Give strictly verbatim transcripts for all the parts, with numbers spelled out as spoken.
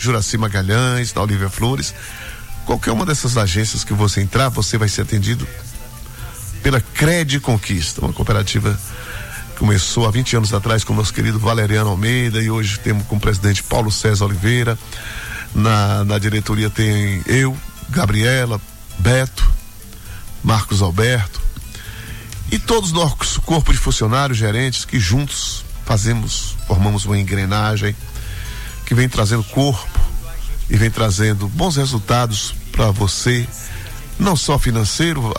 Juraci Magalhães, na Olívia Flores. Qualquer uma dessas agências que você entrar, você vai ser atendido pela Cred Conquista, uma cooperativa que começou há vinte anos atrás com o nosso querido Valeriano Almeida, e hoje temos como presidente Paulo César Oliveira. Na, na diretoria tem eu, Gabriela, Beto, Marcos Alberto e todos os nossos corpo de funcionários, gerentes, que juntos fazemos, formamos uma engrenagem que vem trazendo corpo e vem trazendo bons resultados para você, não só financeiro,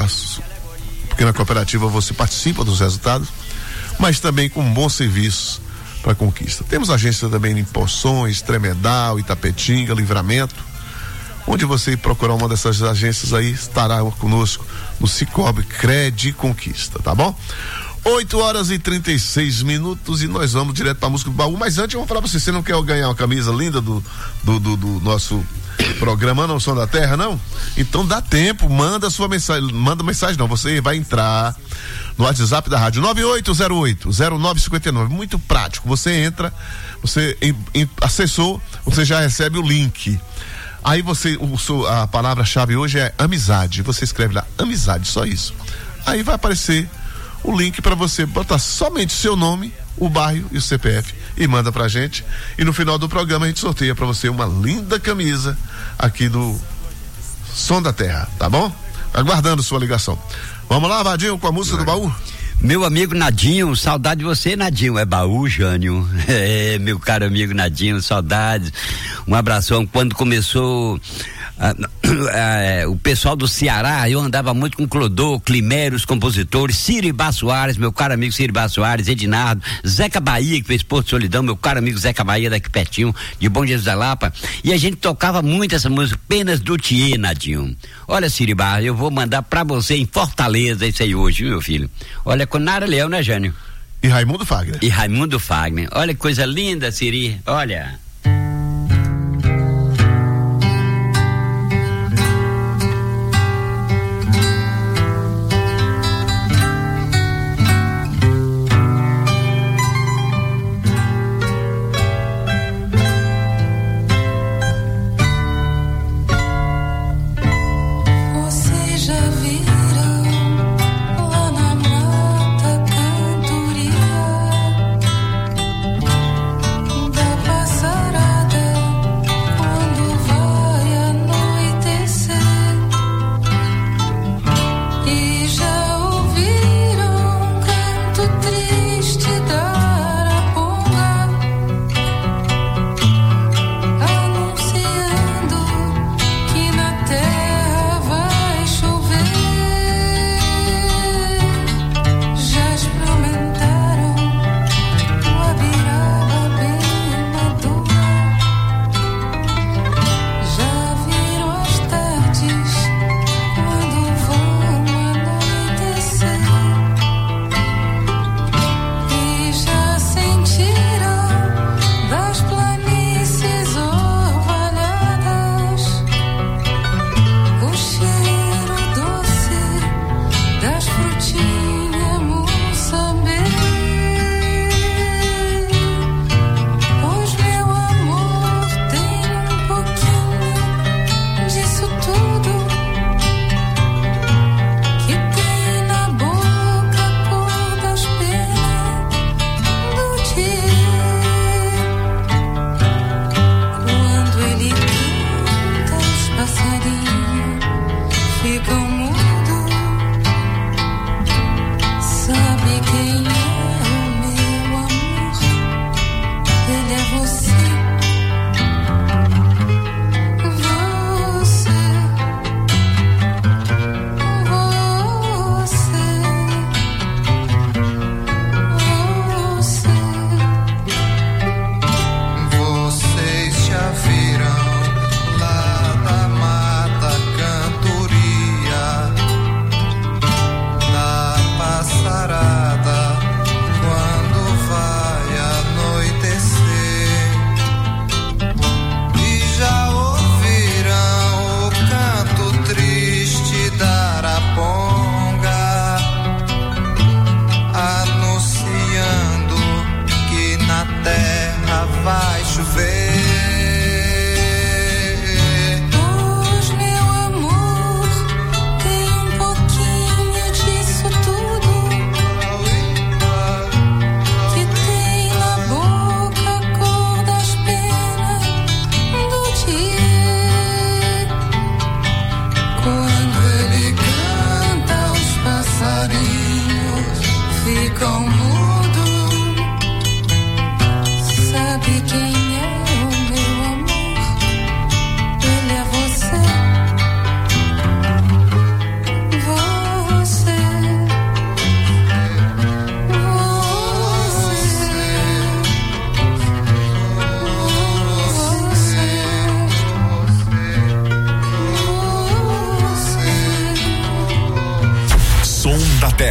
porque na cooperativa você participa dos resultados, mas também com bons serviços para a conquista. Temos agência também em Poções, Tremedal, Itapetinga, Livramento. Onde você procurar uma dessas agências aí, estará conosco no Cicobi Cred Conquista, tá bom? oito horas e trinta e seis minutos e nós vamos direto para a música do baú. Mas antes eu vou falar para você, você não quer ganhar uma camisa linda do, do, do, do nosso programa Não Som da Terra, não? Então dá tempo, manda sua mensagem, manda mensagem não, você vai entrar no WhatsApp da rádio nove oito zero oito zero nove cinco nove, muito prático, você entra, você em, em, acessou, você já recebe o link. Aí você, o, a palavra-chave hoje é amizade, você escreve lá, amizade, só isso. Aí vai aparecer o link para você botar somente seu nome, o bairro e o C P F e manda pra gente, e no final do programa a gente sorteia para você uma linda camisa aqui do Som da Terra, tá bom? Aguardando sua ligação. Vamos lá, Vadinho, com a música do baú? Meu amigo Nadinho, saudade de você, Nadinho. É baú, Jânio. É, meu caro amigo Nadinho, saudades. Um abração. Quando começou ah, ah, o pessoal do Ceará, eu andava muito com Clodô, Climério, os compositores, Ciribá Soares, meu caro amigo Ciribá Soares, Edinardo, Zeca Bahia, que fez Porto Solidão, meu caro amigo Zeca Bahia, daqui pertinho, de Bom Jesus da Lapa, e a gente tocava muito essa música, Penas do Thier, Nadinho. Olha, Ciribá, eu vou mandar pra você em Fortaleza isso aí hoje, meu filho. Olha, com Nara Leão, né, Jânio? E Raimundo Fagner. E Raimundo Fagner. Olha que coisa linda, Siri, olha. Passar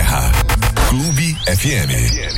Terra. Clube F M.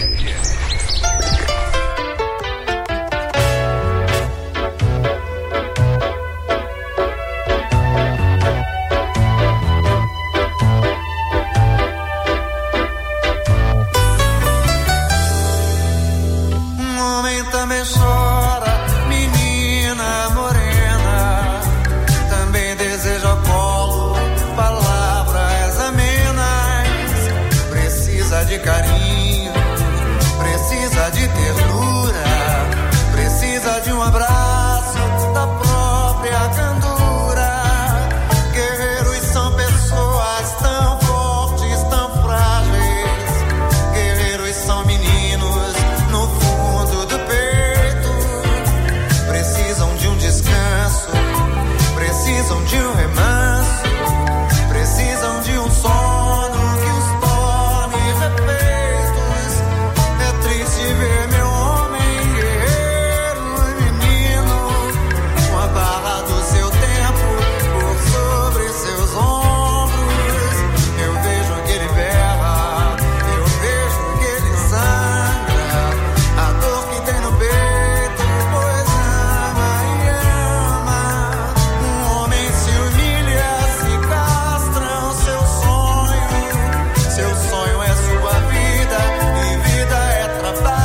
Carinho, precisa de ternura, precisa de um abraço da própria candura. Guerreiros são pessoas tão fortes, tão frágeis. Guerreiros são meninos no fundo do peito. Precisam de um descanso, precisam de um remanso, precisam de um sono. Ver meu homem guerreiro, menino, com a barra do seu tempo por sobre seus ombros. Eu vejo que ele berra, eu vejo que ele sangra, a dor que tem no peito, pois ama e ama. Um homem se humilha, se castra o seu sonho. Seu sonho é sua vida e vida é trabalho.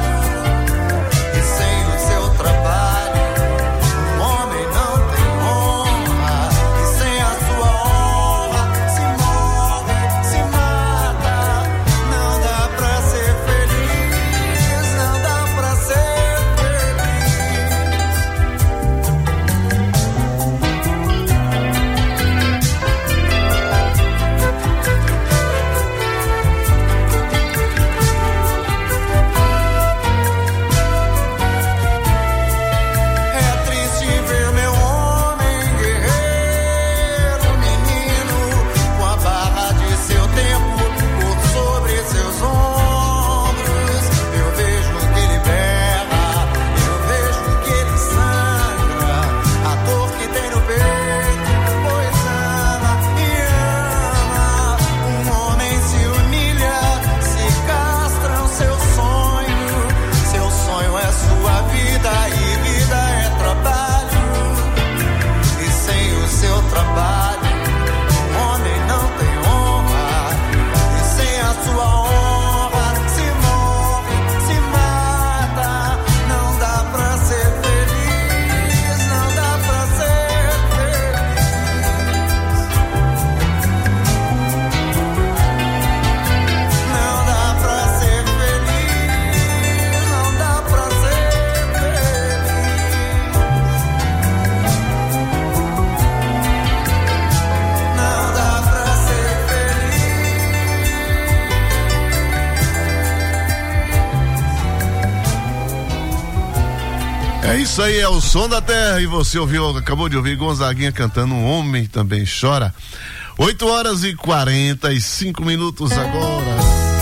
É isso aí, é o som da terra. E você ouviu, acabou de ouvir Gonzaguinha cantando Um Homem Também Chora. oito horas e quarenta e cinco minutos agora.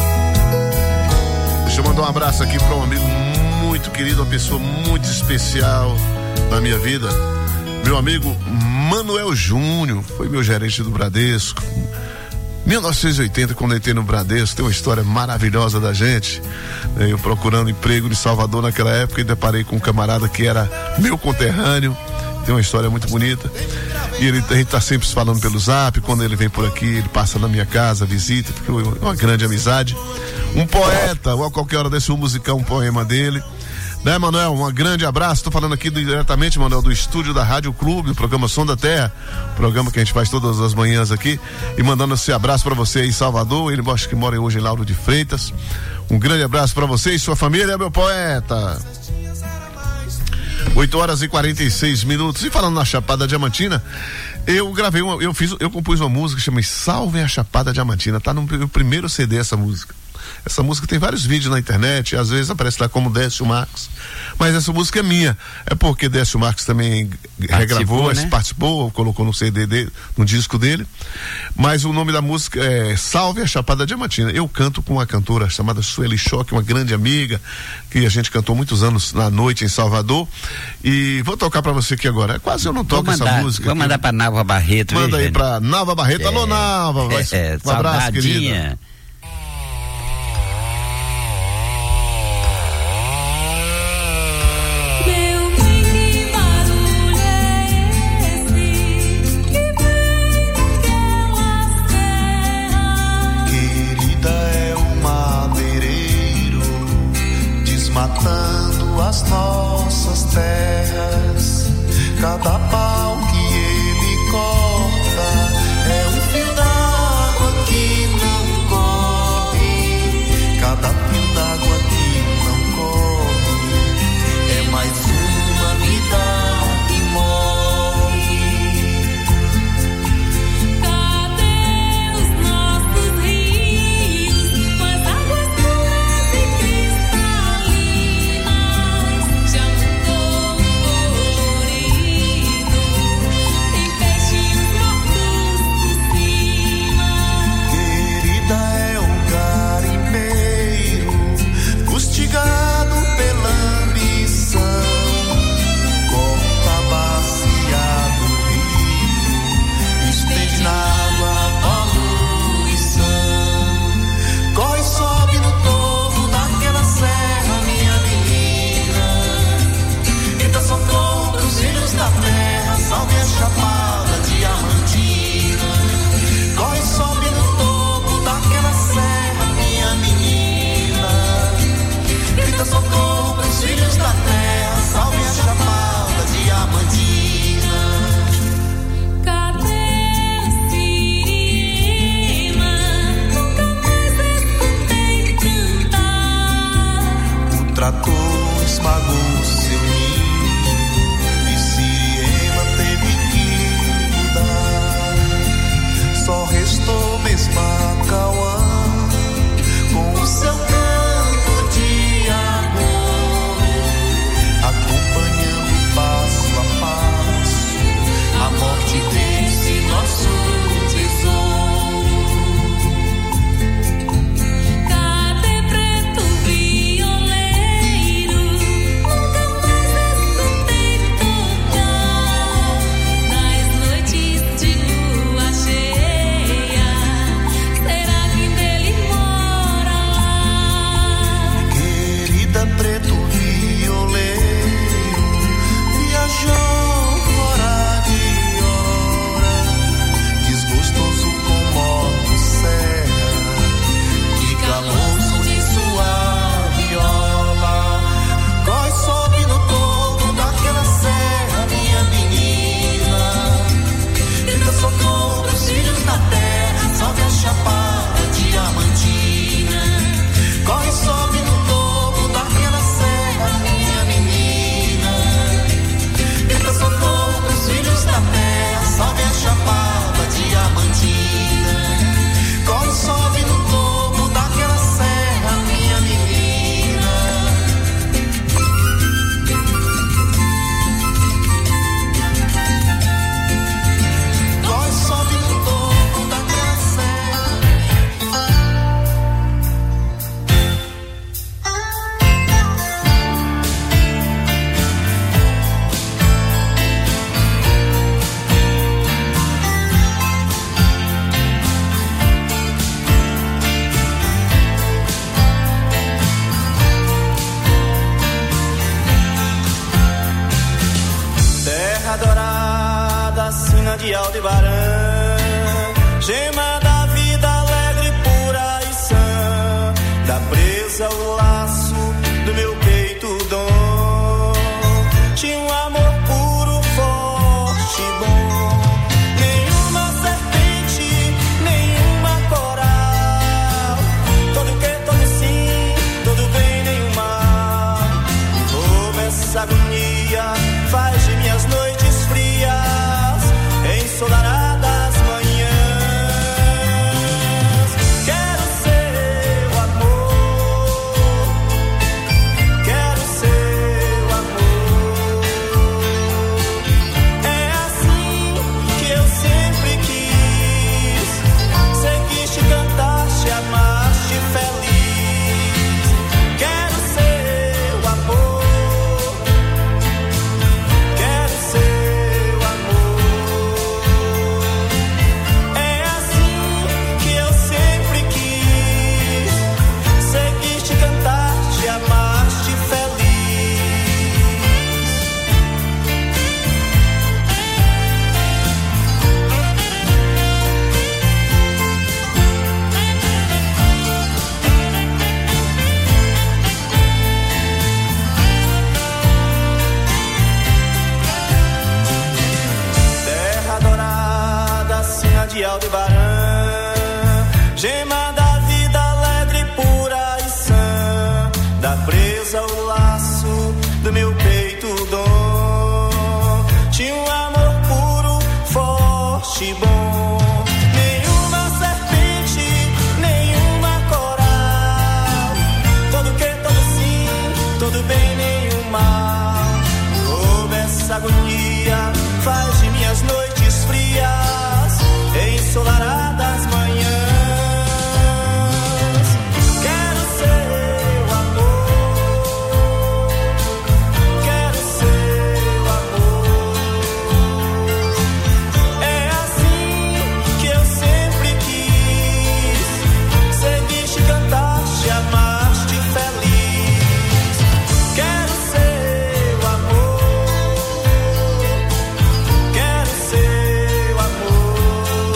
Deixa eu mandar um abraço aqui para um amigo muito querido, uma pessoa muito especial na minha vida. Meu amigo Manuel Júnior, foi meu gerente do Bradesco. mil novecentos e oitenta, quando eu entrei no Bradesco, tem uma história maravilhosa da gente. Eu procurando emprego em Salvador naquela época e deparei com um camarada que era meu conterrâneo. Tem uma história muito bonita. E ele, a gente tá sempre se falando pelo zap. Quando ele vem por aqui, ele passa na minha casa, visita. Ficou uma grande amizade. Um poeta, ou a qualquer hora desse um musical, um poema dele. Né, Manuel? Um grande abraço. Tô falando aqui do, diretamente, Manuel, do estúdio da Rádio Clube, do programa Som da Terra, programa que a gente faz todas as manhãs aqui, e mandando esse abraço para você aí em Salvador. Ele acho que mora hoje em Lauro de Freitas. Um grande abraço para você e sua família, meu poeta. oito horas e quarenta e seis minutos. E falando na Chapada Diamantina, eu gravei uma, eu fiz, eu compus uma música que chama Salve a Chapada Diamantina. Tá no meu primeiro C D essa música. Essa música tem vários vídeos na internet, às vezes aparece lá como Décio Marques, mas essa música é minha, é porque Décio Marques também participou, regravou, né? Participou, colocou no C D dele, no disco dele, mas o nome da música é Salve a Chapada Diamantina. Eu canto com uma cantora chamada Sueli Choque, uma grande amiga, que a gente cantou muitos anos na noite em Salvador, e vou tocar pra você aqui agora. Quase eu não toco mandar, essa música. Vou mandar pra Nalva Barreto. Manda aí gente. Pra Nalva Barreto. É, Alô, Nalva. Vai, é, um abraço, querida. dourada, sina de Aldebaran, gema da vida alegre, pura e sã, dá presa o laço do meu peito dom. Tinha um amor puro, forte e bom. Nenhuma serpente, nenhuma coral. Todo que, todo sim, todo bem, nenhum mal. Como essa agonia faz de minhas noites frias ensolaradas manhãs. Quero seu amor, quero seu amor. É assim que eu sempre quis. Seguiste, cantaste, amaste, feliz. Quero seu amor, quero seu amor. É assim que eu sempre quis. Seguiste, cantaste, amaste, feliz. Terra dourada, sina de Aldebaran, gema da vida alegre, pura e sã, dá presa o laço do meu peito dom. Tinha um amor puro, forte e bom. Nenhuma serpente, nenhuma coral. Todo que, todo sim, todo bem, nenhum mal. Como essa agonia faz de minhas noites frias ensolaradas manhãs. Quero seu amor, quero seu amor. É assim que eu sempre quis. Seguiste, cantaste, amaste, feliz. Quero seu amor, quero seu amor.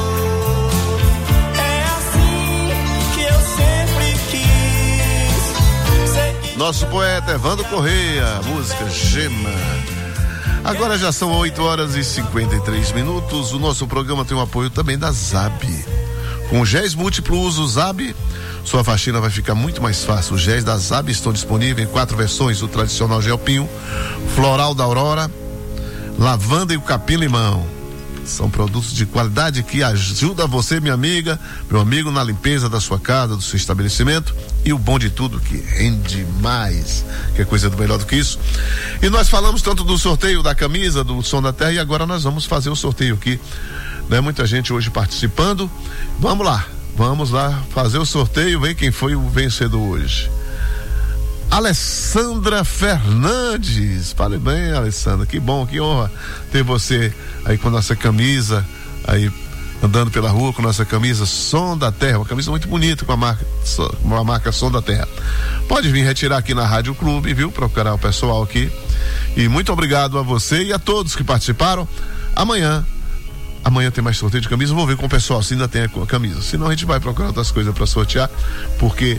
É assim que eu sempre quis. Seguiste, Nosso poeta Evandro Correia, música Gema. Agora já são oito horas e cinquenta e três minutos. O nosso programa tem o apoio também da Zab. Com géis múltiplo uso Zab, sua faxina vai ficar muito mais fácil. Os géis da Zab estão disponíveis em quatro versões: o tradicional gel pinho, floral da Aurora, lavanda e o capim-limão. São produtos de qualidade que ajudam você, minha amiga, meu amigo, na limpeza da sua casa, do seu estabelecimento. E o bom de tudo, que rende mais, que é coisa do melhor do que isso. E nós falamos tanto do sorteio da camisa do Som da Terra, e agora nós vamos fazer o sorteio aqui, né? Muita gente hoje participando. Vamos lá, vamos lá fazer o sorteio. Vem quem foi o vencedor hoje. Alessandra Fernandes. Fale bem, Alessandra, que bom, que honra ter você aí com a nossa camisa, aí andando pela rua com a nossa camisa Som da Terra, uma camisa muito bonita com a marca, com a marca Som da Terra. Pode vir retirar aqui na Rádio Clube, viu? Procurar o pessoal aqui. E muito obrigado a você e a todos que participaram. Amanhã Amanhã tem mais sorteio de camisa. Vou ver com o pessoal se ainda tem a camisa. Senão a gente vai procurar outras coisas para sortear, porque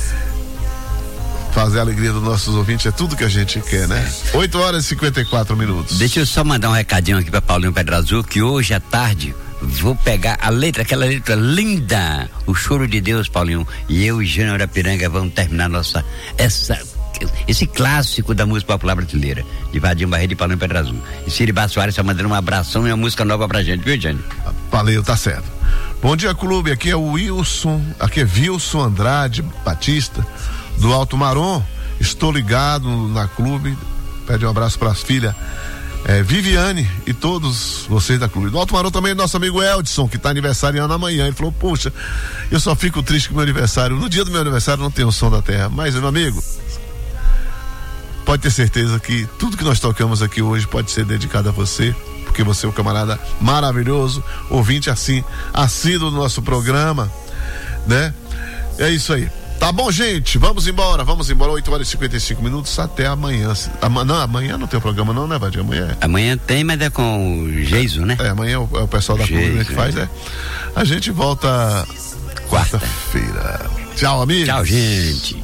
fazer a alegria dos nossos ouvintes é tudo que a gente quer, né? oito horas e cinquenta e quatro minutos. Deixa eu só mandar um recadinho aqui para Paulinho Pedra Azul, que hoje à tarde vou pegar a letra, aquela letra linda, o Choro de Deus, Paulinho, e eu e Jânio Arapiranga vamos terminar nossa, essa, esse clássico da música popular brasileira, de Vadinho Barreto e Paulinho Pedra Azul. E Siribá Soares está mandando um abração e uma música nova pra gente, viu, Jânio? Valeu, tá certo. Bom dia, Clube, aqui é o Wilson, aqui é Wilson Andrade Batista, do Alto Marom. Estou ligado na Clube. Pede um abraço para as filhas é, Viviane e todos vocês da Clube. Do Alto Marom também nosso amigo Eldson, que está aniversariando amanhã. Ele falou: puxa, eu só fico triste com o meu aniversário. No dia do meu aniversário não tem o Som da Terra. Mas, meu amigo, pode ter certeza que tudo que nós tocamos aqui hoje pode ser dedicado a você, porque você é um camarada maravilhoso, ouvinte assim, assíduo do nosso programa, né? É isso aí. Tá bom, gente, vamos embora, vamos embora, oito horas e cinquenta e cinco minutos, até amanhã. Amanhã, não, amanhã não tem programa não, né, Vadir? Amanhã é. Amanhã tem, mas é com o Geiso, né? É, amanhã é o, é o pessoal da Clube que faz, é. A gente volta quarta-feira. Tchau, amigos. Tchau, gente.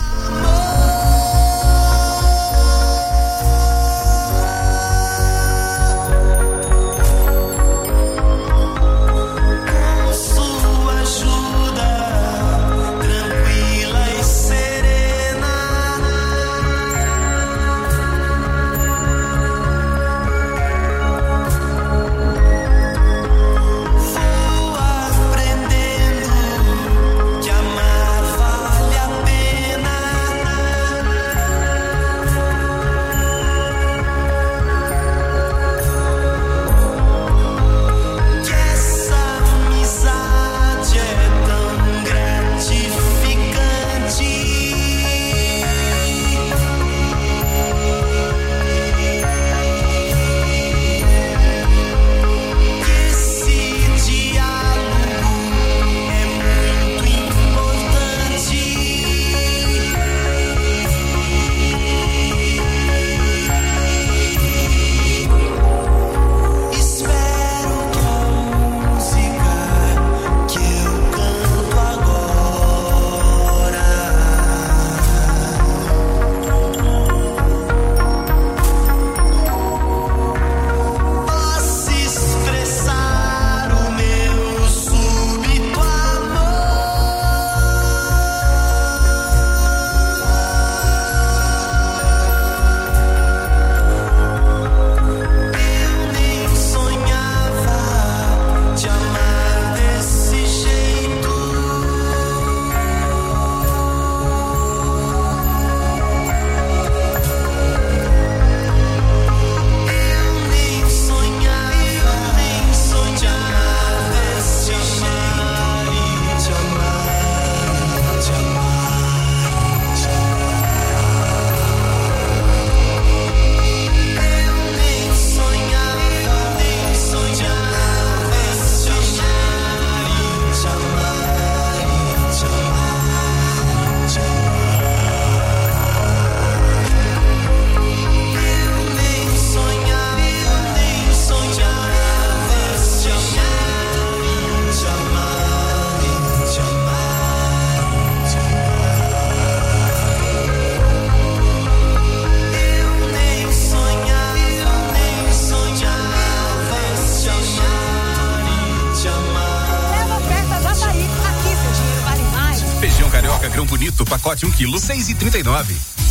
Pacote um quilo, seis e trinta e nove.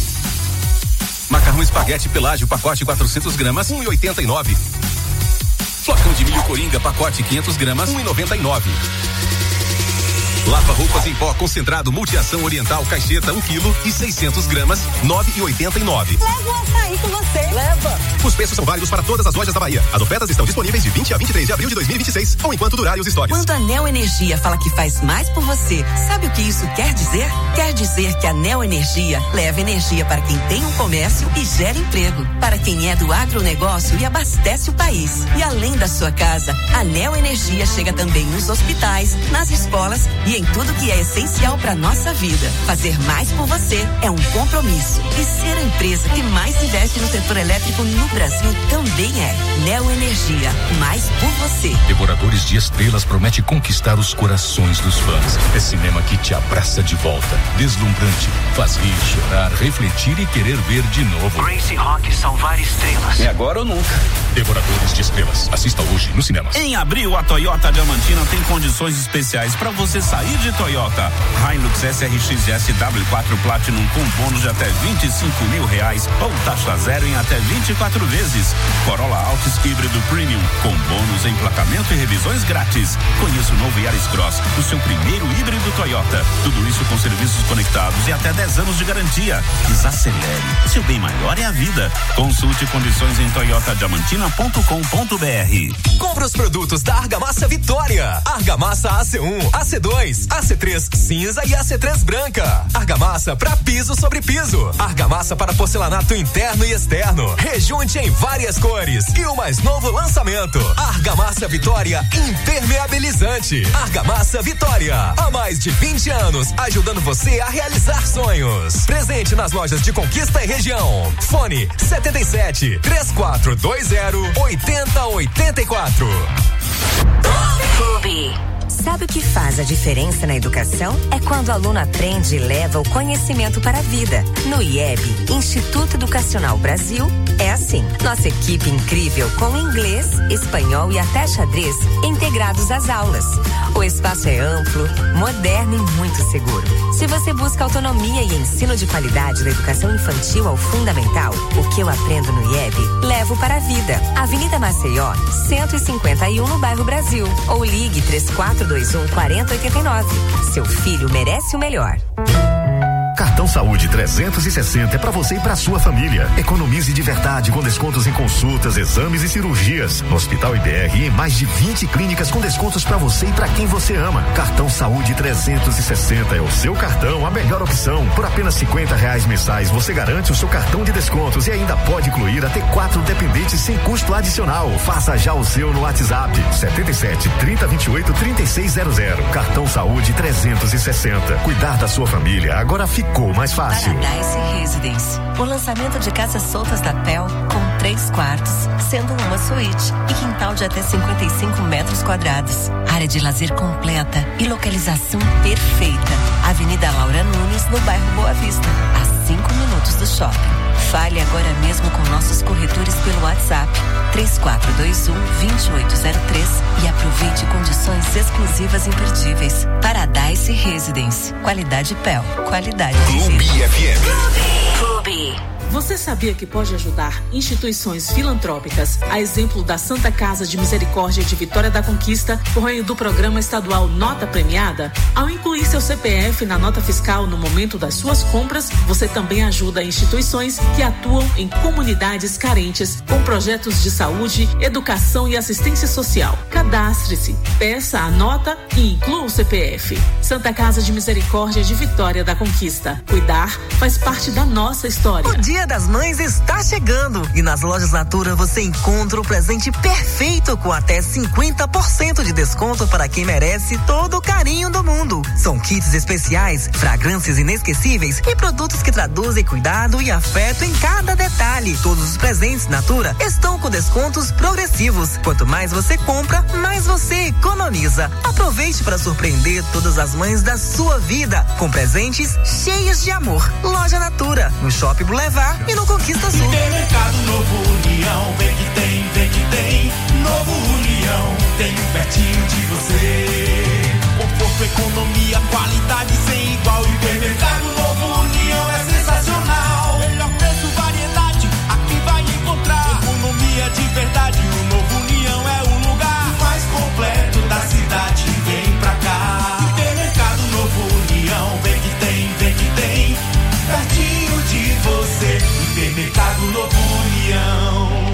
Macarrão espaguete Pelágio, pacote quatrocentas gramas, um e oitenta e nove. Flocão de milho Coringa, pacote quinhentas gramas, um e noventa e nove. Lava roupas em pó concentrado multiação oriental caixeta um quilo e seiscentas gramas, nove e oitenta e nove. Leva um açaí com você. Leva. Os preços são válidos para todas as lojas da Bahia. As ofertas estão disponíveis de vinte a vinte e três de abril de dois mil e vinte e seis, ou enquanto durarem os estoques. Quando a Neo Energia fala que faz mais por você, sabe o que isso quer dizer? Quer dizer que a Neo Energia leva energia para quem tem um comércio e gera emprego, para quem é do agronegócio e abastece o país. E além da sua casa, a Neo Energia chega também nos hospitais, nas escolas e em tudo que é essencial para nossa vida. Fazer mais por você é um compromisso. E ser a empresa que mais investe no setor elétrico no Brasil também é. Neo Energia, mais por você. Devoradores de Estrelas promete conquistar os corações dos fãs. É cinema que te abraça de volta. Deslumbrante, faz rir, chorar, refletir e querer ver de novo. Gracie Rock salvar estrelas. É agora ou nunca. Devoradores de Estrelas. Assista hoje no cinema. Em abril, a Toyota Diamantina tem condições especiais para você sair de Toyota. Hilux S R X S W quatro Platinum com bônus de até vinte e cinco mil reais ou taxa zero em até vinte e quatro vezes. Corolla Altis híbrido Premium com bônus, emplacamento e revisões grátis. Conheça o novo Yaris Cross, o seu primeiro híbrido Toyota. Tudo isso com serviços conectados e até dez anos de garantia. Desacelere. Seu bem maior é a vida. Consulte condições em toyota diamantina ponto com ponto br. Compre os produtos da Argamassa Vitória. Argamassa A C um, A C dois, três, A C três cinza e A C três branca. Argamassa para piso sobre piso. Argamassa para porcelanato interno e externo. Rejunte em várias cores. E o mais novo lançamento, Argamassa Vitória Impermeabilizante. Argamassa Vitória, há mais de vinte anos, ajudando você a realizar sonhos. Presente nas lojas de Conquista e região. Fone setenta e sete, três quatro dois zero, oito zero oito quatro. Clube. Sabe o que faz a diferença na educação? É quando o aluno aprende e leva o conhecimento para a vida. No I E B, Instituto Educacional Brasil, é assim. Nossa equipe incrível com inglês, espanhol e até xadrez integrados às aulas. O espaço é amplo, moderno e muito seguro. Se você busca autonomia e ensino de qualidade da educação infantil ao fundamental, o que eu aprendo no I E B, levo para a vida. Avenida Maceió, cento e cinquenta e um no bairro Brasil. Ou ligue três quatro dois um, quatro zero oito nove. Seu filho merece o melhor. Cartão Saúde trezentos e sessenta é para você e para sua família. Economize de verdade com descontos em consultas, exames e cirurgias. No Hospital I B R e em mais de vinte clínicas com descontos para você e para quem você ama. Cartão Saúde trezentos e sessenta é o seu cartão, a melhor opção. Por apenas cinquenta reais mensais você garante o seu cartão de descontos e ainda pode incluir até quatro dependentes sem custo adicional. Faça já o seu no WhatsApp setenta e sete, trinta, vinte e oito, trinta e seis zero zero. Cartão Saúde trezentos e sessenta. Cuidar da sua família agora fica Ficou mais fácil. Paradise Residence. O lançamento de casas soltas da P E L com três quartos, sendo uma suíte e quintal de até cinquenta e cinco metros quadrados. Área de lazer completa e localização perfeita. Avenida Laura Nunes, no bairro Boa Vista, a cinco minutos do shopping. Fale agora mesmo com nossos corretores pelo WhatsApp três quatro dois um, dois oito zero três e aproveite condições exclusivas imperdíveis. Paradise Residence. Qualidade P E L. Qualidade Clube F M. Clube. Você sabia que pode ajudar instituições filantrópicas, a exemplo da Santa Casa de Misericórdia de Vitória da Conquista, por meio do programa estadual Nota Premiada? Ao incluir seu C P F na nota fiscal no momento das suas compras, você também ajuda instituições que atuam em comunidades carentes com projetos de saúde, educação e assistência social. Cadastre-se, peça a nota e inclua o C P F. Santa Casa de Misericórdia de Vitória da Conquista. Cuidar faz parte da nossa história. O Dia das Mães está chegando e nas lojas Natura você encontra o presente perfeito com até cinquenta por cento de desconto para quem merece todo o carinho do mundo. São kits especiais, fragrâncias inesquecíveis e produtos que traduzem cuidado e afeto em cada detalhe. Todos os presentes Natura estão com descontos progressivos. Quanto mais você compra, mais você economiza. Aproveite para surpreender todas as mães da sua vida com presentes cheios de amor. Loja Natura, no Shopping Boulevard e no Conquista Sul. Supermercado Novo União, vem que tem, vem que tem. Novo União, tem um pertinho de você. Conforto, economia, qualidade sem igual. Supermercado Novo União é sensacional. Melhor preço, variedade, aqui vai encontrar. Economia de verdade, o Novo União é o lugar mais completo da cidade. Vem pra cá. Supermercado Novo União, vem que tem, vem que tem. Pertinho de você, Supermercado Novo União.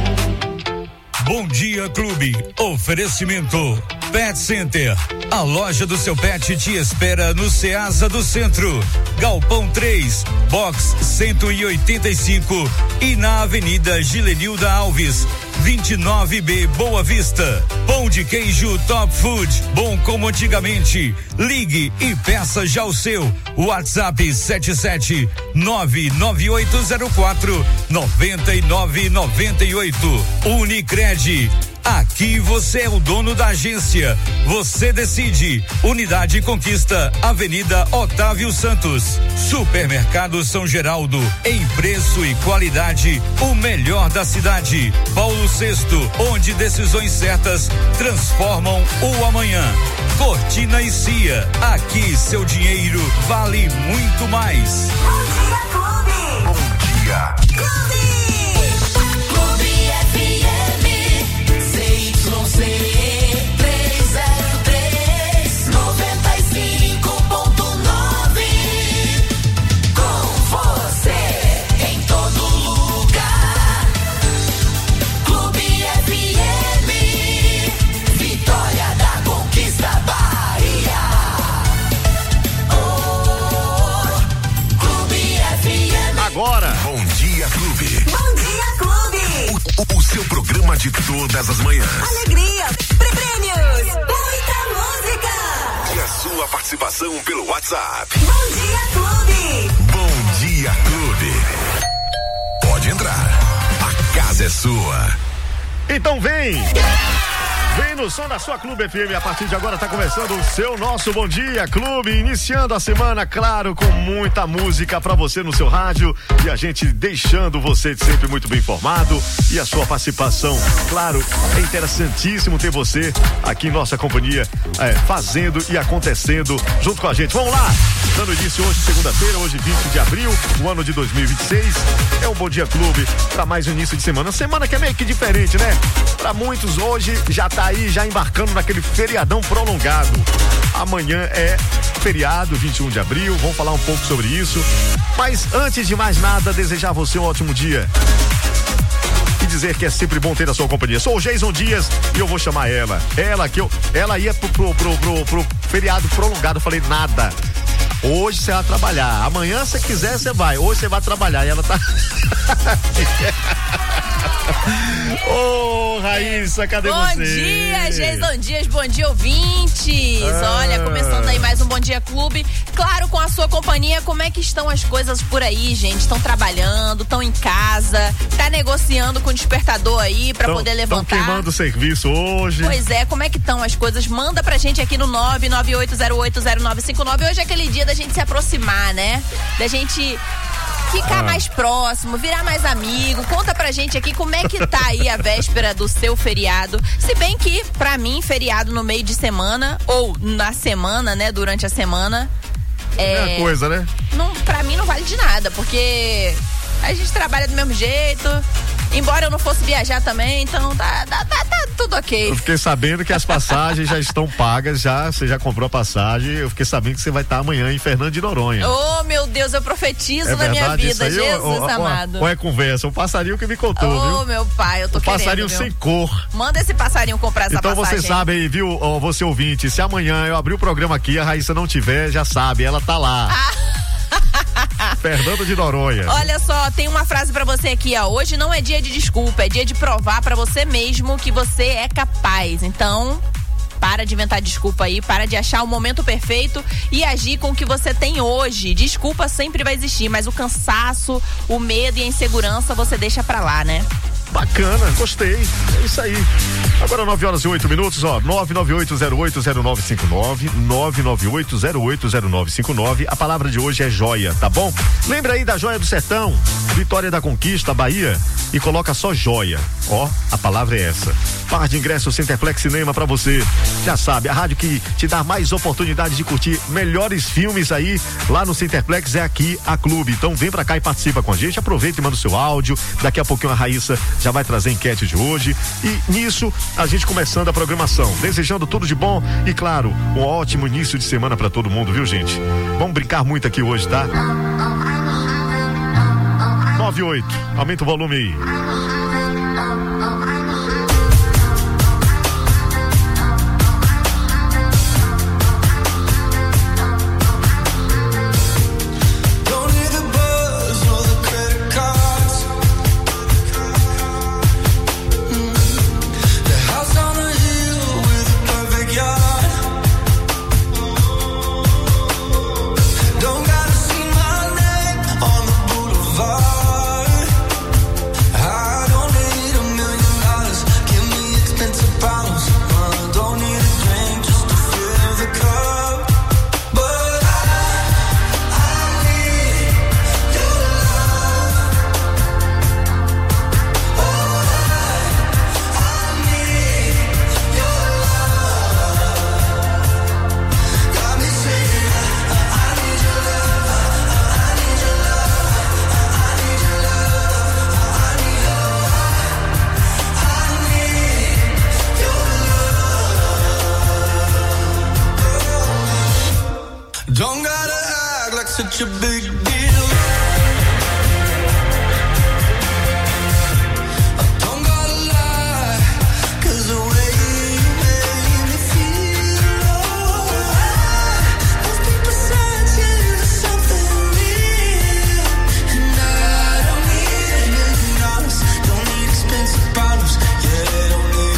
Bom dia, Clube. Oferecimento Pet Center. A loja do seu pet te espera no Ceasa do Centro. Galpão três, box cento e oitenta e cinco e na Avenida Gilenilda Alves, vinte e nove B, Boa Vista. Pão de queijo Top Food, bom como antigamente. Ligue e peça já o seu. WhatsApp sete sete nove nove oito zero quatro nove nove nove oito. Unicred. Aqui você é o dono da agência. Você decide. Unidade Conquista, Avenida Otávio Santos. Supermercado São Geraldo. Em preço e qualidade, o melhor da cidade. Paulo Sexto, onde decisões certas transformam o amanhã. Cortina e Cia. Aqui seu dinheiro vale muito mais. Bom dia, Clube. Bom dia. Clube. Todas as manhãs. Alegria, prêmios, muita música. E a sua participação pelo WhatsApp. Bom dia, Clube. Bom dia, Clube. Pode entrar. A casa é sua. Então vem! Vem no som da sua Clube F M. A partir de agora tá começando o seu nosso Bom Dia Clube, iniciando a semana, claro, com muita música pra você no seu rádio e a gente deixando você sempre muito bem informado e a sua participação, claro, é interessantíssimo ter você aqui em nossa companhia, é, fazendo e acontecendo junto com a gente. Vamos lá! Dando início hoje, segunda-feira, hoje vinte de abril, o ano de dois mil e vinte e seis, é um Bom Dia Clube pra mais um início de semana, semana que é meio que diferente, né? Pra muitos hoje já tá aí, já embarcando naquele feriadão prolongado. Amanhã é feriado, vinte e um de abril, vamos falar um pouco sobre isso. Mas antes de mais nada, desejar a você um ótimo dia. E dizer que é sempre bom ter a sua companhia. Sou o Jason Dias e eu vou chamar ela. Ela que eu, ela ia pro, pro, pro, pro, pro feriado prolongado, eu falei nada. Hoje você vai trabalhar. Amanhã, se quiser, você vai. Hoje você vai trabalhar. E ela tá. Ô, oh, Raíssa, cadê bom você? Bom dia, Jason Dias, bom dia, ouvintes. Ah. Olha, começando aí mais um Bom Dia Clube. Claro, com a sua companhia, como é que estão as coisas por aí, gente? Estão trabalhando, estão em casa, tá negociando com o despertador aí pra tão, poder levantar. Estão queimando o serviço hoje. Pois é, como é que estão as coisas? Manda pra gente aqui no nove nove oito zero oito zero nove cinco nove. Hoje é aquele dia da gente se aproximar, né? Da gente ficar ah. mais próximo, virar mais amigo. Conta pra gente aqui como é que tá aí a véspera do seu feriado. Se bem que, pra mim, feriado no meio de semana, ou na semana, né, durante a semana, é... É coisa, né? Não, pra mim não vale de nada, porque a gente trabalha do mesmo jeito. Embora eu não fosse viajar também, então tá, tá, tá, tá tudo ok. Eu fiquei sabendo que as passagens já estão pagas, já, você já comprou a passagem. Eu fiquei sabendo que você vai estar amanhã em Fernando de Noronha. Oh, meu Deus, eu profetizo é na minha vida, aí, Jesus ou, ou, amado. Ou é conversa, o passarinho que me contou, oh, viu? Oh, meu pai, eu tô o querendo, passarinho viu? Sem cor. Manda esse passarinho comprar essa então passagem. Então você sabe aí, viu, oh, você ouvinte, se amanhã eu abrir o programa aqui, a Raíssa não tiver, já sabe, ela tá lá. Ah. Fernando de Noronha. Olha só, tem uma frase pra você aqui, ó. Hoje não é dia de desculpa, é dia de provar pra você mesmo que você é capaz. Então, para de inventar desculpa aí, para de achar o momento perfeito e agir com o que você tem hoje. Desculpa sempre vai existir, mas o cansaço, o medo e a insegurança você deixa pra lá, né? Bacana, gostei. É isso aí. Agora nove horas e oito minutos, ó. nove nove oito zero oito zero nove cinco nove, nove nove oito zero oito zero nove cinco nove. A palavra de hoje é joia, tá bom? Lembra aí da Joia do Sertão, Vitória da Conquista, Bahia, e coloca só joia. Ó, a palavra é essa. Par de ingressos Centerplex Cinema pra você. Já sabe, a rádio que te dá mais oportunidade de curtir melhores filmes aí lá no Centerplex é aqui a Clube. Então vem pra cá e participa com a gente. Aproveita e manda o seu áudio. Daqui a pouquinho a Raíssa já vai trazer a enquete de hoje e nisso a gente começando a programação, desejando tudo de bom e claro, um ótimo início de semana pra todo mundo, viu, gente? Vamos brincar muito aqui hoje, tá? nove oito, aumenta o volume aí. such a big deal. I don't gotta lie, 'cause the way you made me feel, most people searching for something real, and I don't need a million dollars, don't need expensive bottles, yeah, don't need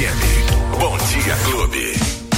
F M. Bom Dia Clube.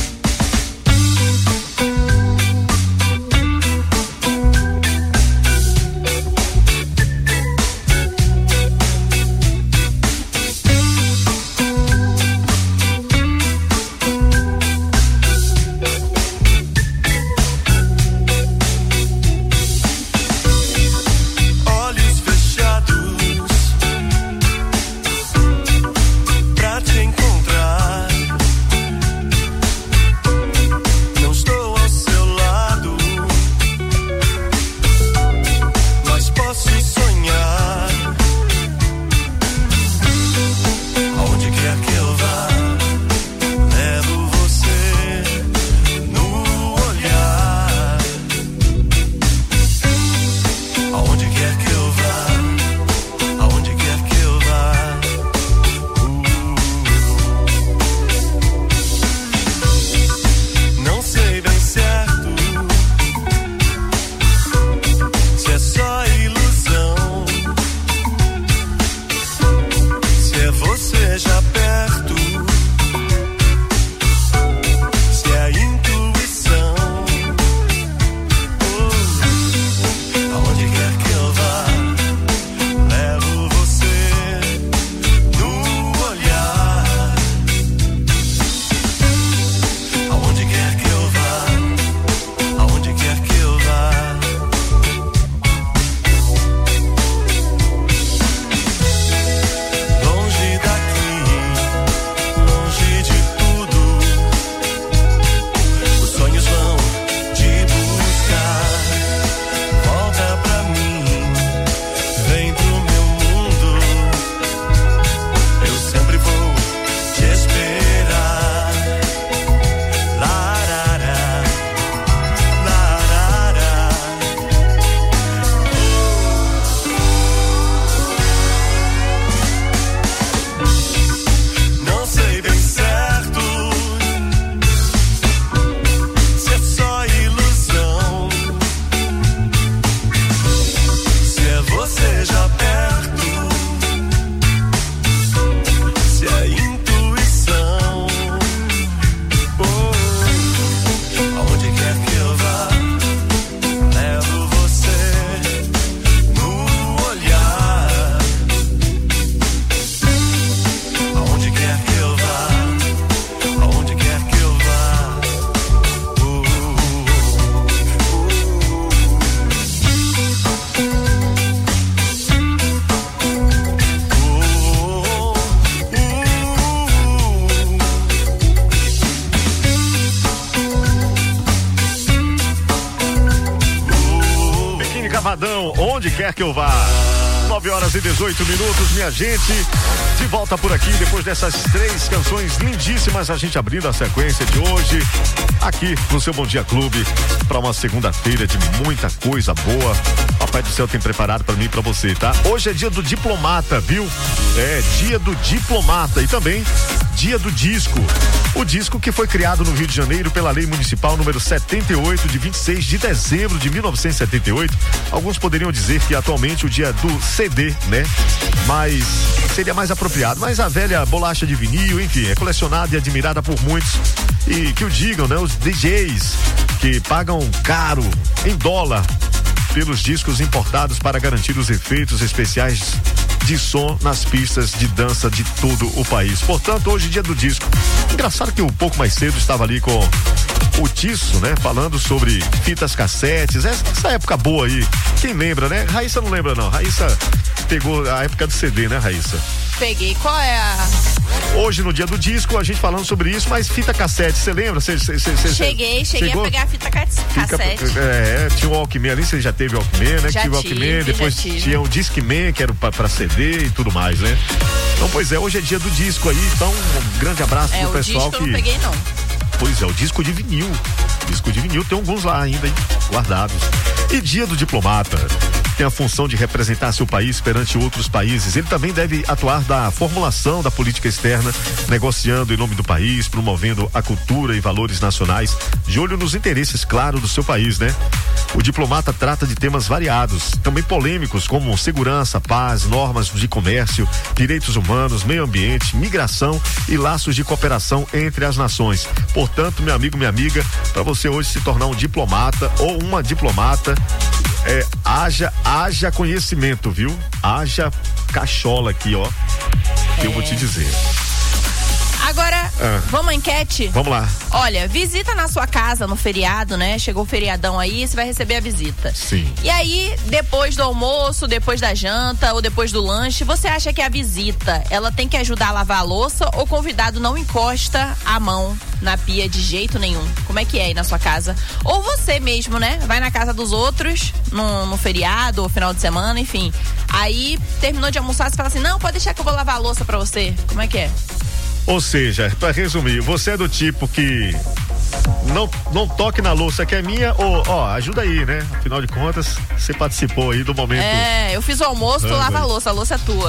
Onde quer que eu vá. nove horas e dezoito minutos, minha gente. De volta por aqui, depois dessas três canções lindíssimas, a gente abrindo a sequência de hoje, aqui no seu Bom Dia Clube, para uma segunda-feira de muita coisa boa. Papai do Céu tem preparado para mim e para você, tá? Hoje é dia do diplomata, viu? É dia do diplomata e também dia do disco. O disco que foi criado no Rio de Janeiro pela Lei Municipal número setenta e oito, de vinte e seis de dezembro de mil novecentos e setenta e oito. Alguns poderiam dizer que atualmente o dia do C D, né? Mas seria mais apropriado. Mas a velha bolacha de vinil, enfim, é colecionada e admirada por muitos. E que o digam, né? Os D Js que pagam caro em dólar pelos discos importados para garantir os efeitos especiais de som nas pistas de dança de todo o país. Portanto, hoje é dia do disco. Engraçado que um pouco mais cedo estava ali com o Tisso, né? Falando sobre fitas cassetes, essa, essa época boa aí. Quem lembra, né? Raíssa não lembra não. Raíssa pegou a época do C D, né, Raíssa? Peguei. Qual é a... Hoje, no dia do disco, a gente falando sobre isso, mas fita cassete, você lembra? Cê, cê, cê, cê, cheguei, cheguei chegou? a pegar a fita cassete. Fica, é, tinha o Walkman ali, você já teve o Walkman, né? Já tive o Walkman, depois tinha o Discman, que era pra, pra C D e tudo mais, né? Então, pois é, hoje é dia do disco aí, então um grande abraço é, pro pessoal que... eu não peguei, não. Pois é, o disco de vinil. Disco de vinil, tem alguns lá ainda, hein? Guardados. E dia do diplomata. tem a função de representar seu país perante outros países. Ele também deve atuar da formulação da política externa, negociando em nome do país, promovendo a cultura e valores nacionais, de olho nos interesses, claro, do seu país, né? O diplomata trata de temas variados, também polêmicos, como segurança, paz, normas de comércio, direitos humanos, meio ambiente, migração e laços de cooperação entre as nações. Portanto, meu amigo, minha amiga, para você hoje se tornar um diplomata ou uma diplomata, é, haja, haja conhecimento, viu? Haja cachola aqui, ó, que é. eu vou te dizer. Agora, ah. vamos à enquete? Vamos lá. Olha, visita na sua casa no feriado, né? Chegou o feriadão aí, você vai receber a visita. Sim. E aí, depois do almoço, depois da janta ou depois do lanche, você acha que a visita, ela tem que ajudar a lavar a louça ou o convidado não encosta a mão na pia de jeito nenhum? Como é que é aí na sua casa? Ou você mesmo, né? Vai na casa dos outros, no, no feriado ou final de semana, enfim. Aí, terminou de almoçar, você fala assim, não, pode deixar que eu vou lavar a louça pra você. Como é que é? Ou seja, para resumir, você é do tipo que não, não toque na louça que é minha, ou, ó, ajuda aí, né? Afinal de contas, você participou aí do momento. É, eu fiz o almoço, tu lava a louça, a louça é tua.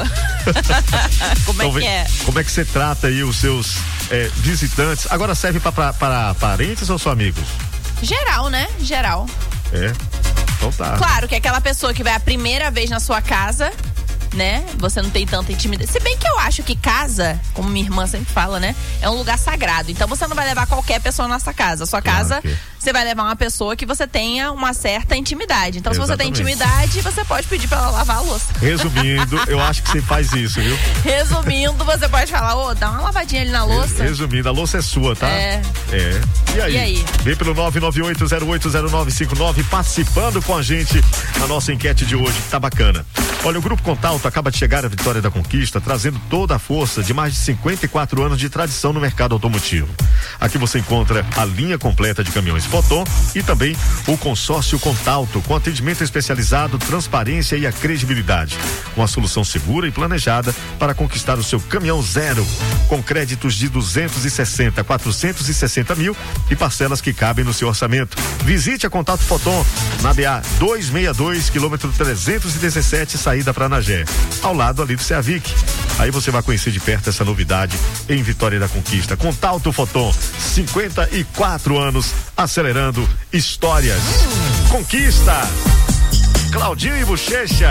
Como é então, que é? Como é que você trata aí os seus é, visitantes? Agora serve para parentes ou só amigos? Geral, né? Geral. É, então tá. Claro que é aquela pessoa que vai a primeira vez na sua casa, né? Você não tem tanta intimidade. Se bem que eu acho que casa, como minha irmã sempre fala, né? É um lugar sagrado. Então você não vai levar qualquer pessoa na sua casa. A sua Claro casa, que... você vai levar uma pessoa que você tenha uma certa intimidade. Então Exatamente. se você tem intimidade, você pode pedir pra ela lavar a louça. Resumindo, eu acho que você faz isso, viu? Resumindo, você pode falar, ô, oh, dá uma lavadinha ali na louça. Resumindo, a louça é sua, tá? É. É. E aí? E aí? Vem pelo nove nove oito zero oito zero nove cinco nove participando com a gente na nossa enquete de hoje, que tá bacana. Olha, o Grupo Contalto acaba de chegar à Vitória da Conquista, trazendo toda a força de mais de cinquenta e quatro anos de tradição no mercado automotivo. Aqui você encontra a linha completa de caminhões Foton e também o consórcio Contalto, com atendimento especializado, transparência e a credibilidade. Uma solução segura e planejada para conquistar o seu caminhão zero, com créditos de duzentos e sessenta, quatrocentos e sessenta mil e parcelas que cabem no seu orçamento. Visite a Contato Foton na B A duzentos e sessenta e dois, quilômetro trezentos e dezessete, saída para Anagé, ao lado ali do Ceavic. Aí você vai conhecer de perto essa novidade em Vitória da Conquista. Contalto Foton, cinquenta e quatro anos, acelerando histórias. Conquista! Claudinho e Bochecha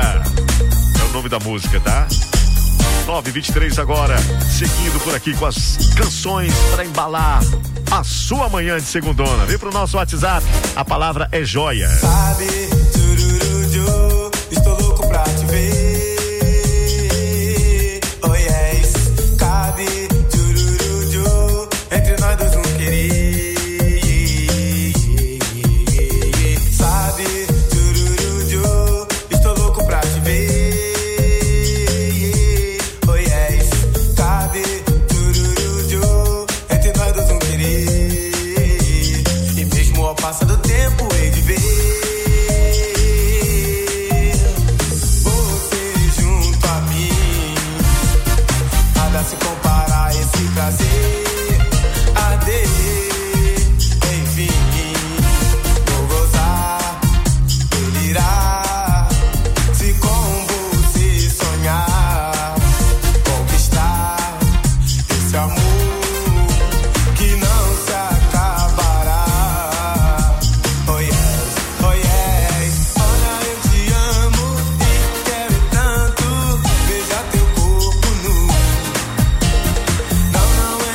é o nome da música, tá? nove e vinte e três agora, seguindo por aqui com as canções para embalar a sua manhã de segundona. Vem pro nosso WhatsApp, a palavra é joia. Sabe, tururuju, estou louco pra te ver. Oh yes, cabe, tururuju, entre nós dois um querer. Sabe, tururuju, estou louco pra te ver. Oh yes, cabe, tururuju, entre nós dois um querer. E mesmo ao passar do tempo, hei de ver você junto a mim. Nada se compara a esse prazer. Adeus, enfim, vou gozar, delirar. Se com você sonhar, conquistar esse amor que não se acabará. Oh yes, oh yes. Olha, eu te amo e quero tanto beijar teu corpo nu. Não, não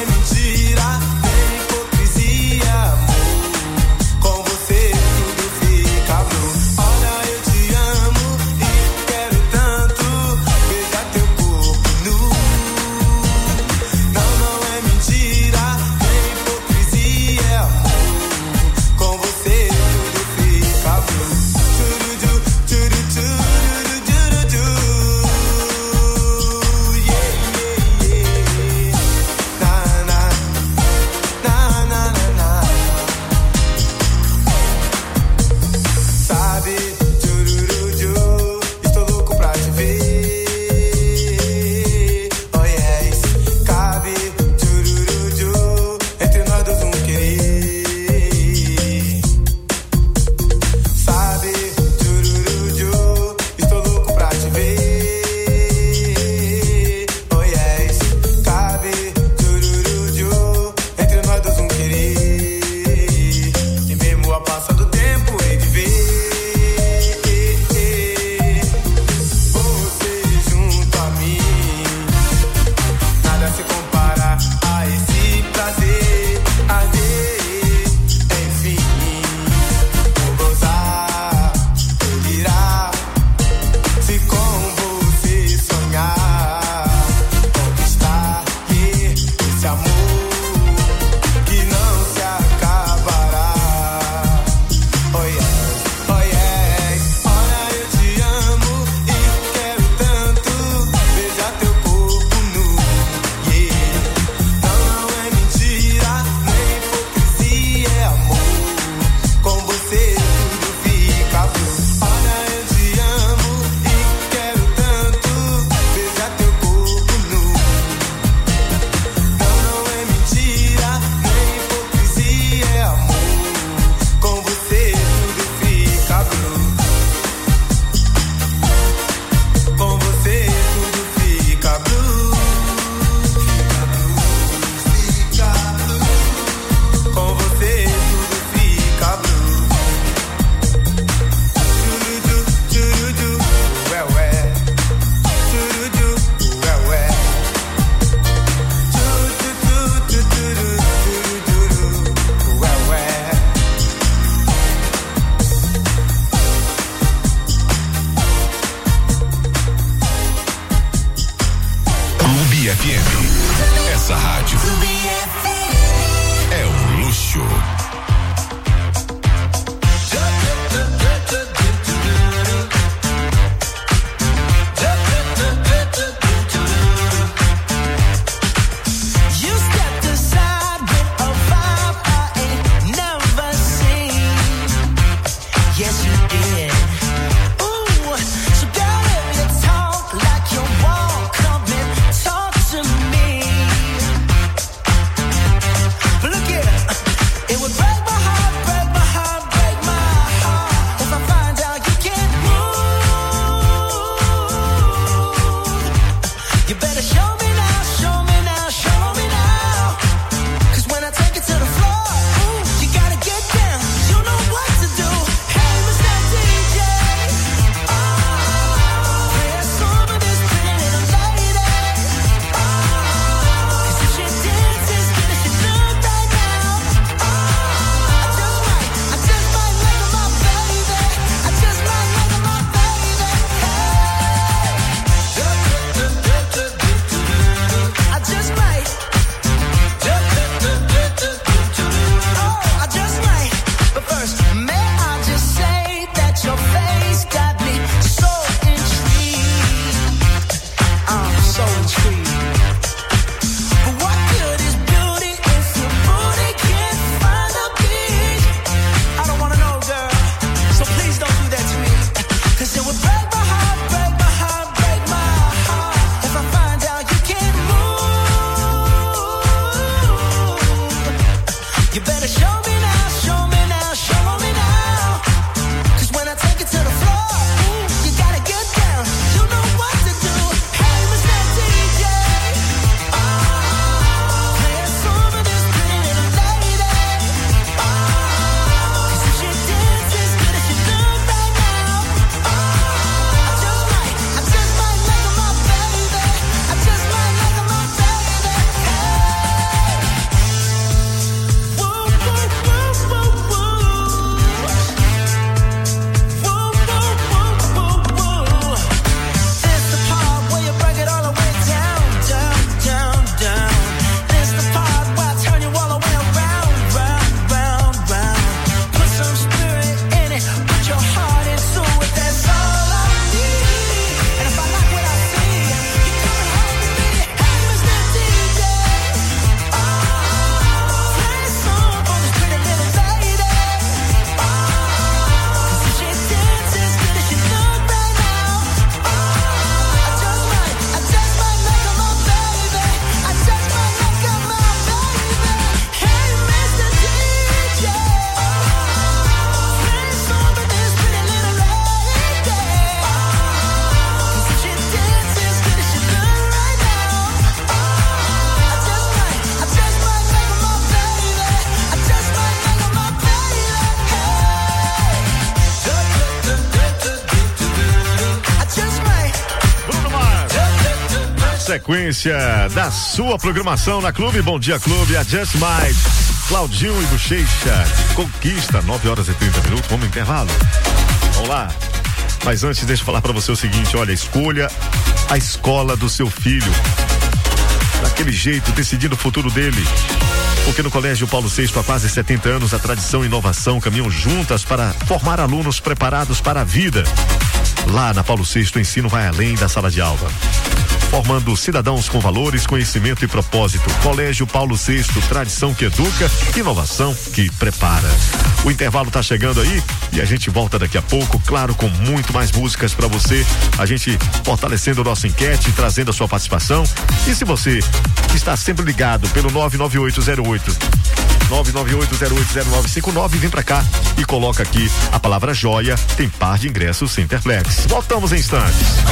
esse amor que não se acabará. Oh yes, oh yes. Olha, eu te amo e quero tanto beijar teu corpo nu. Yeah. Não, não é mentira, nem hipocrisia, é amor. Com você tudo fica blue. Olha, eu te amo e quero tanto beijar teu corpo nu. Não, não é mentira, nem hipocrisia, é amor. Com você tudo fica blue. Com você tudo fica blue. Fica blue, fica blue. Com você tudo fica blue. Turudu, turudu, ué, ué. Turudu, ué, ué. Tu, tu, tu, tu, turu, turu, turu, ué, ué. Clube F M. Essa rádio é um luxo. You stepped aside with a vibe I ain't never seen. Yes, you did. Ooh, so girl, if you talk like you walk, come and talk to me. But look here, it would break my heart, break my heart, break my heart if I find out you can't move. You better show me now, show me now, show me now. 'Cause when I take it to the floor, ooh, you gotta get down. You know what to do. Hey, Mister D J, oh, play a song of this pretty little lady. Oh, 'cause if she dances, get it, she look right now. Oh, I just might, I just might make her my baby. I just might make her my baby. Hey, I just might. Oh, I just might. But first, may I just say that your face got me so intrigued. I'm so intrigued. But what good is beauty if your booty can't find a beat? I don't wanna know, girl. So please don't do that to me. 'Cause it would break my heart, break my heart, break my heart if I find out you can't move. You better show me now, show me now, show me now. 'Cause when I take it to the floor, ooh, you gotta get down. You know what to do. Hey, Mister D J, oh, play a song of this pretty little lady. Oh, 'cause if she dances, get it, she look right now. Oh, I just might, I just might make her my baby. I just might make her my baby. Hey, woo, woo, woo, woo, woo. Woo, woo, woo, woo, woo. This the part where you break it all the way down, down, down, down. This the part where I turn you all the way around, round, round, round. Put some spirit in it, put your heart into it. That's all I need. And if I like what I see, you come and hold me. Hey, Mister D J, oh, play a song for this pretty little lady. Oh, 'cause if she dances, get it, she look right now. Oh, I just might, I just might make her my baby. I just might make her my baby. Hey, Mister D J, oh, play a song for this pretty little lady. Oh, 'cause if she dances, get it, she look right now. Oh, I just might, I just might make her my baby. I just might make her my baby. Hey, I just might. Bruno Mars. Sequência da sua programação na Clube. Bom dia, Clube. A Just Might. Claudinho e Bochecha. Conquista. nove horas e trinta minutos. Vamos no intervalo. Vamos lá. Mas antes, deixa eu falar pra você o seguinte: olha, escolha a escola do seu filho. daquele jeito, decidindo o futuro dele. Porque no Colégio Paulo sexto, há quase setenta anos, a tradição e inovação caminham juntas para formar alunos preparados para a vida. Lá na Paulo sexto, o ensino vai além da sala de aula, formando cidadãos com valores, conhecimento e propósito. Colégio Paulo sexto, tradição que educa, inovação que prepara. O intervalo tá chegando aí e a gente volta daqui a pouco, claro, com muito mais músicas para você. A gente fortalecendo a nossa enquete, trazendo a sua participação. E se você está sempre ligado pelo nove nove oito zero oito nove nove oito zero oito zero nove cinco nove, vem pra cá e coloca aqui a palavra joia. Tem par de ingressos Centerplex. Voltamos em instantes.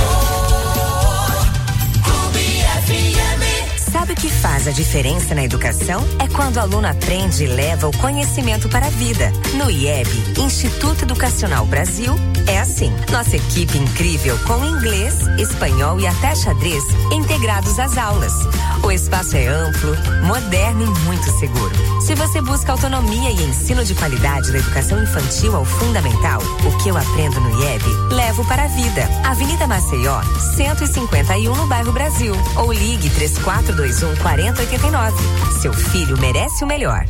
Sabe o que faz a diferença na educação? É quando o aluno aprende e leva o conhecimento para a vida. No I E B, Instituto Educacional Brasil, é assim. Nossa equipe incrível com inglês, espanhol e até xadrez integrados às aulas. O espaço é amplo, moderno e muito seguro. Se você busca autonomia e ensino de qualidade da educação infantil ao fundamental, o que eu aprendo no I E B, levo para a vida. Avenida Maceió, cento e cinquenta e um no bairro Brasil. Ou ligue três quatro dois um, quatro zero oito nove. Seu filho merece o melhor.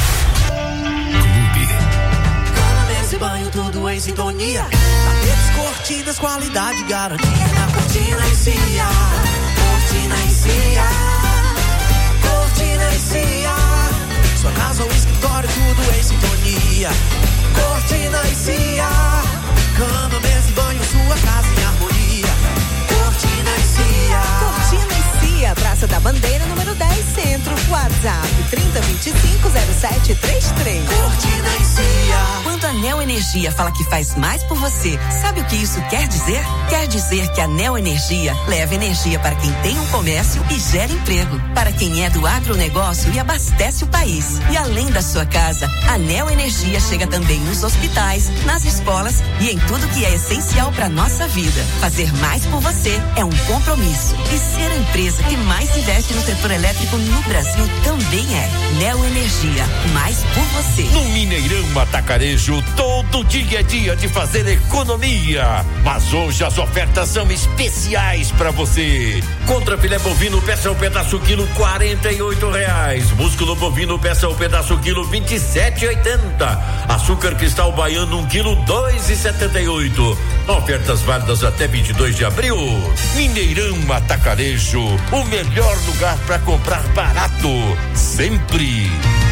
Nesse banho tudo em sintonia. Tapetes, cortinas, qualidade, garantia. Na Cortina e Cia. Cortina e Cia. Cortina e Cia. Sua casa ou escritório, tudo em sintonia. Cortina e Cia. Cama, mesa e banho, sua casa em harmonia. Cortina e Cia. Cortina e Cia, Praça da Bandeira, número dez, Centro. WhatsApp trinta, vinte e cinco, zero sete trinta e três. Cortina e Cia. Quando a Neo Energia fala que faz mais por você, sabe o que isso quer dizer? Quer dizer que a Neo Energia leva energia para quem tem um comércio e gera emprego, para quem é do agronegócio e abastece o país. E além da sua casa, a Neo Energia chega também nos hospitais, nas escolas e em tudo que é essencial para nossa vida. Fazer mais por você é um compromisso. E ser a empresa que mais investe no setor elétrico no Brasil também é. Neo Energia, mais por você. No Mineirão Atacarejo, todo dia é dia de fazer economia. Mas hoje as ofertas são especiais para você. Contra filé bovino, peça o pedaço quilo quarenta e oito reais. Músculo bovino, peça o pedaço quilo vinte e sete e oitenta. Açúcar cristal baiano, um quilo dois e setenta e oito. Ofertas válidas até vinte e dois de abril. Mineirão Atacarejo, o melhor lugar para comprar barato, sempre.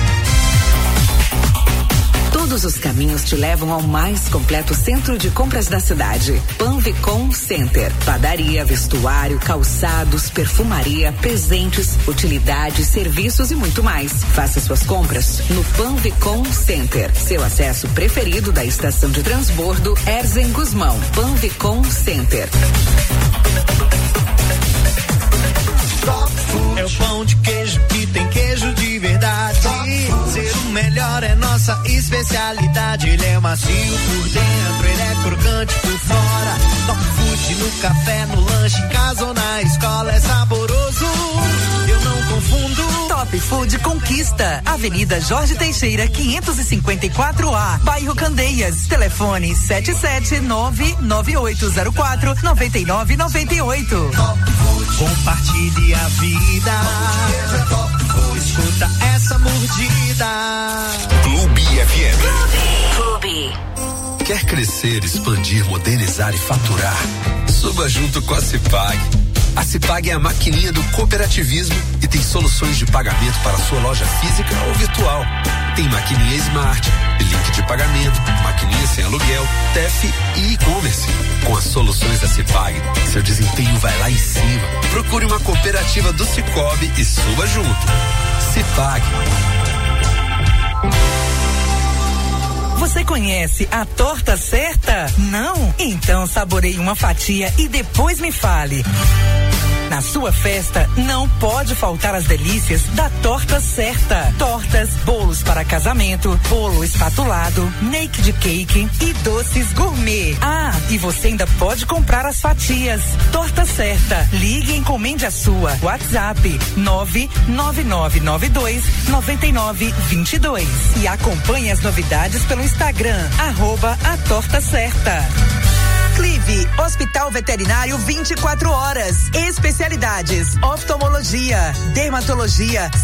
Todos os caminhos te levam ao mais completo centro de compras da cidade. Panvicom Center. Padaria, vestuário, calçados, perfumaria, presentes, utilidades, serviços e muito mais. Faça suas compras no Panvicom Center. Seu acesso preferido da estação de transbordo Erzen Guzmão. Panvicom Center. É o pão de queijo que tem queijo de verdade. Ser o melhor é nossa especialidade. Ele é macio por dentro, ele é crocante por fora. Top food no café, no lanche, em casa ou na escola. É saboroso, eu não confundo. Top Food Conquista, Avenida Jorge Teixeira, quinhentos e cinquenta e quatro A, bairro Candeias. Telefone sete sete nove nove oito zero quatro nove nove nove oito. Compartilhe a vida. Escuta essa mordida. Clube F M. Clube. Quer crescer, expandir, modernizar e faturar? Suba junto com a Cipag. A Cipag é a maquininha do cooperativismo e tem soluções de pagamento para sua loja física ou virtual. Tem maquininha Smart, link de pagamento, maquininha sem aluguel, T E F e e-commerce. Com as soluções da Cipag, seu desempenho vai lá em cima. Procure uma cooperativa do Cicobi e suba junto. Cipag. Você conhece a torta certa? Não? Então saboreie uma fatia e depois me fale. Na sua festa, não pode faltar as delícias da Torta Certa. Tortas, bolos para casamento, bolo espatulado, naked cake e doces gourmet. Ah, e você ainda pode comprar as fatias. Torta Certa. Ligue e encomende a sua. WhatsApp nove nove nove nove dois nove nove dois dois. E acompanhe as novidades pelo Instagram, arroba a Torta Certa. Clive, Hospital Veterinário vinte e quatro horas. Especialidades: oftalmologia, dermatologia,